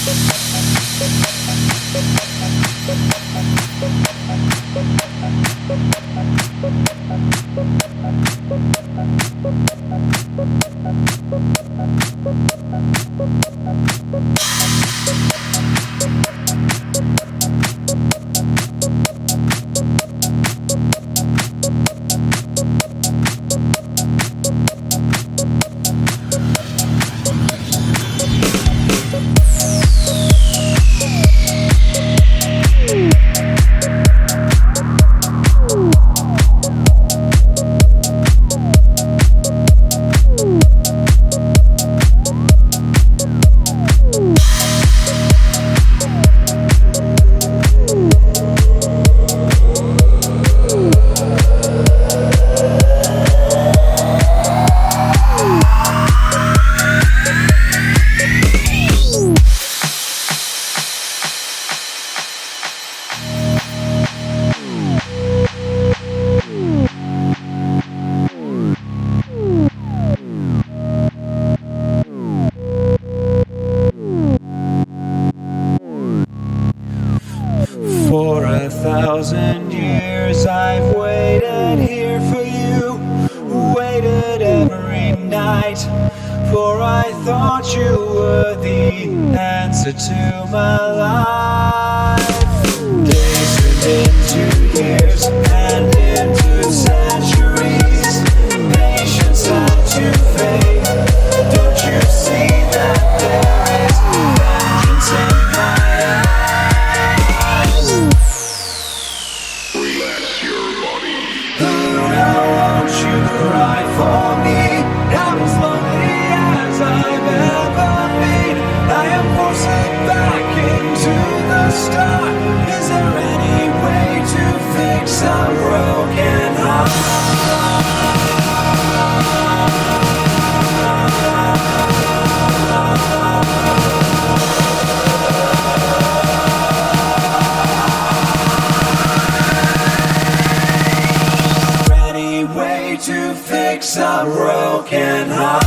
For 1,000 years I've waited here for you, waited every night, for I thought you were the answer to my life. Days turned into years and into centuries, patience had to fade. Don't you see that there is vengeance in my eyes? Relax your body. Now won't you cry for me? I'm as lonely as I've ever been. I am forced back into the start. Is there any way to fix a broken heart? Any way to fix a broken heart?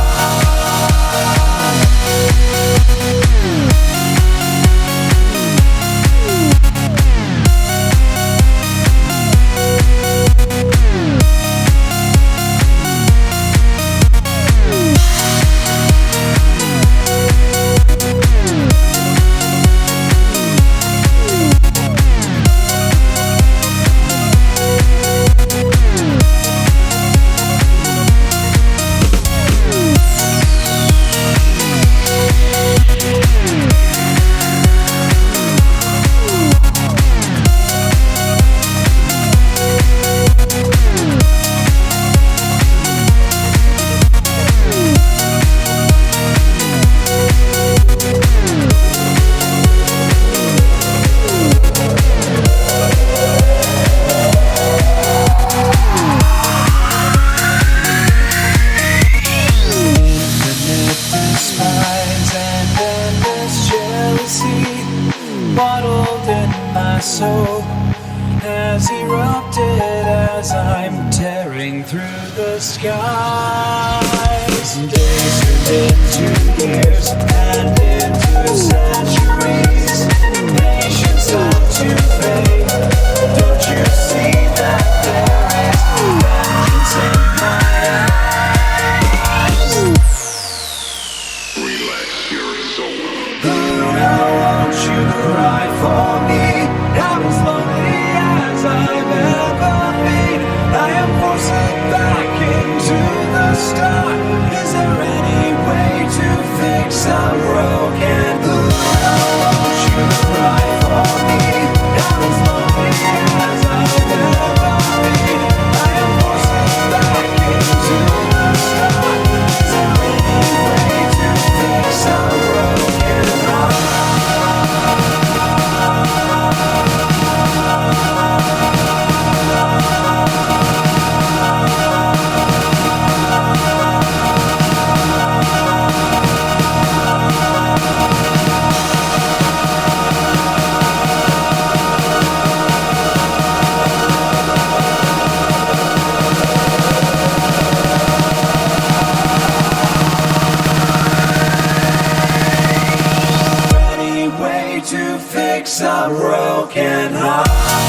Bottled in my soul has erupted as I'm tearing through the skies. Days turned into years and into centuries. Patience had to fade. Don't you see that there is vengeance in my eyes? Relax your soul. Now won't you cry for me? I'm as lonely as I've ever been. I am forced back into the start. Is there any way to fix a broken heart? Now won't you cry for me? I'm as lonely as I've ever been. I am forced back into the start. Is there any way to fix a broken heart? to fix a broken heart.